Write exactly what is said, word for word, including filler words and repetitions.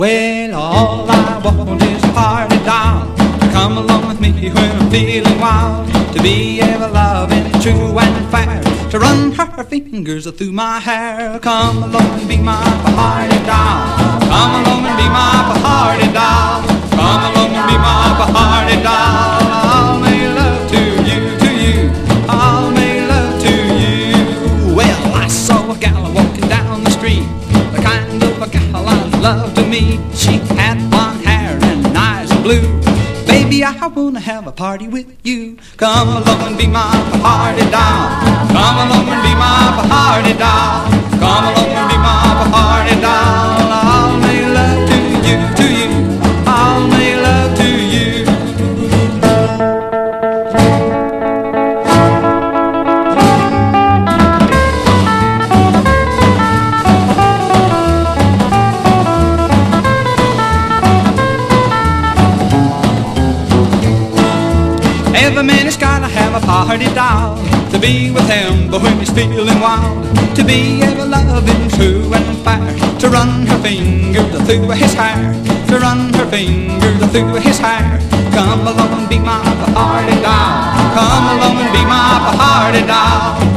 Well, all I want is a party doll to come along with me when I'm feeling wild, to be ever loving, true and fair, to run her fingers through my hair. Come along and be my party doll. Come along and be my party doll. Come along and be my party doll. I'll make love to you, to you. I'll make love to you. Well, I saw a gal walking down the street, the kind of a gal I love to meet. She had blonde hair and eyes of blue. Baby, I wanna have a party with you. Come along and be my party doll. Come along and be my party doll. Come along and be my party doll. I'll make love to you, to you. I'll make love to you. Every man has gotta have a party doll to be with him, but when he's feeling wild, to be ever loving, true and fair, to run her fingers through his hair, to run her fingers through his hair. Come along and be my party doll. Come along and be my party doll.